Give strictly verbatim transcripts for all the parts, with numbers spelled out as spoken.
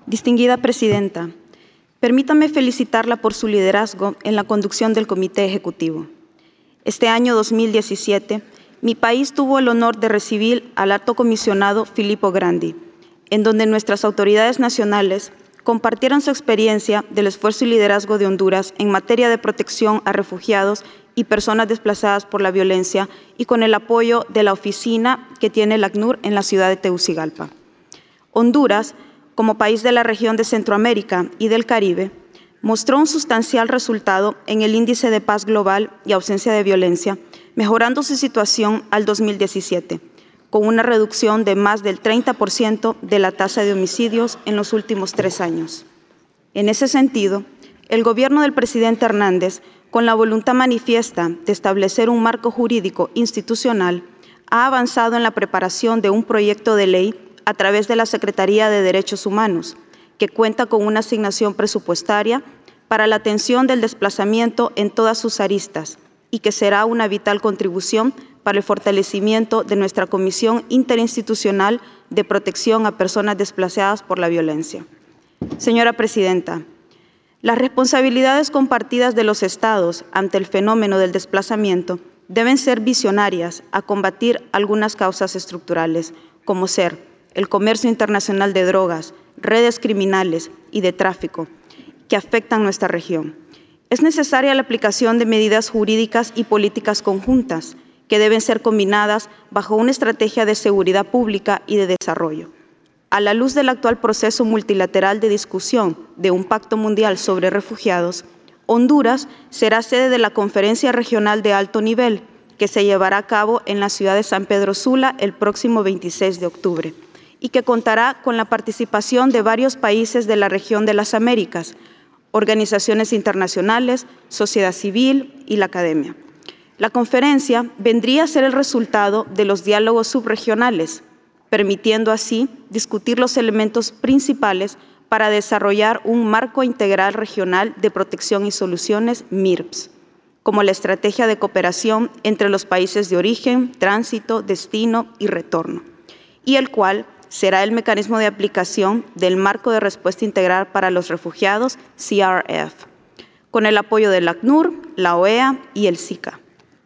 Distinguida Presidenta, permítame felicitarla por su liderazgo en la conducción del Comité Ejecutivo. Este año dos mil diecisiete, mi país tuvo el honor de recibir al Alto Comisionado Filippo Grandi, en donde nuestras autoridades nacionales compartieron su experiencia del esfuerzo y liderazgo de Honduras en materia de protección a refugiados y personas desplazadas por la violencia y con el apoyo de la oficina que tiene el ACNUR en la ciudad de Tegucigalpa. Honduras, como país de la región de Centroamérica y del Caribe, mostró un sustancial resultado en el índice de paz global y ausencia de violencia, mejorando su situación al dos mil diecisiete, con una reducción de más del treinta por ciento de la tasa de homicidios en los últimos tres años. En ese sentido, el gobierno del presidente Hernández, con la voluntad manifiesta de establecer un marco jurídico institucional, ha avanzado en la preparación de un proyecto de ley a través de la Secretaría de Derechos Humanos, que cuenta con una asignación presupuestaria para la atención del desplazamiento en todas sus aristas y que será una vital contribución para el fortalecimiento de nuestra Comisión Interinstitucional de Protección a Personas Desplazadas por la Violencia. Señora Presidenta, las responsabilidades compartidas de los Estados ante el fenómeno del desplazamiento deben ser visionarias a combatir algunas causas estructurales, como ser el comercio internacional de drogas, redes criminales y de tráfico que afectan nuestra región. Es necesaria la aplicación de medidas jurídicas y políticas conjuntas que deben ser combinadas bajo una estrategia de seguridad pública y de desarrollo. A la luz del actual proceso multilateral de discusión de un pacto mundial sobre refugiados, Honduras será sede de la Conferencia Regional de Alto Nivel que se llevará a cabo en la ciudad de San Pedro Sula el próximo veintiséis de octubre y que contará con la participación de varios países de la región de las Américas, organizaciones internacionales, sociedad civil y la academia. La conferencia vendría a ser el resultado de los diálogos subregionales, permitiendo así discutir los elementos principales para desarrollar un marco integral regional de protección y soluciones M I R P S, como la estrategia de cooperación entre los países de origen, tránsito, destino y retorno, y el cual será el mecanismo de aplicación del Marco de Respuesta Integral para los Refugiados, C R F, con el apoyo del ACNUR, la O E A y el SICA.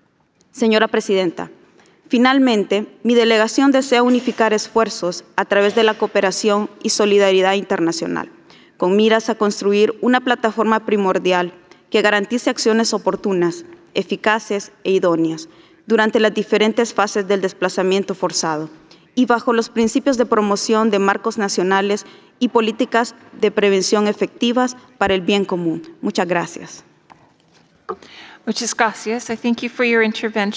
Señora Presidenta, finalmente, mi delegación desea unificar esfuerzos a través de la cooperación y solidaridad internacional, con miras a construir una plataforma primordial que garantice acciones oportunas, eficaces e idóneas durante las diferentes fases del desplazamiento forzado y bajo los principios de promoción de marcos nacionales y políticas de prevención efectivas para el bien común. Muchas gracias. Muchas gracias. I thank you for your intervention.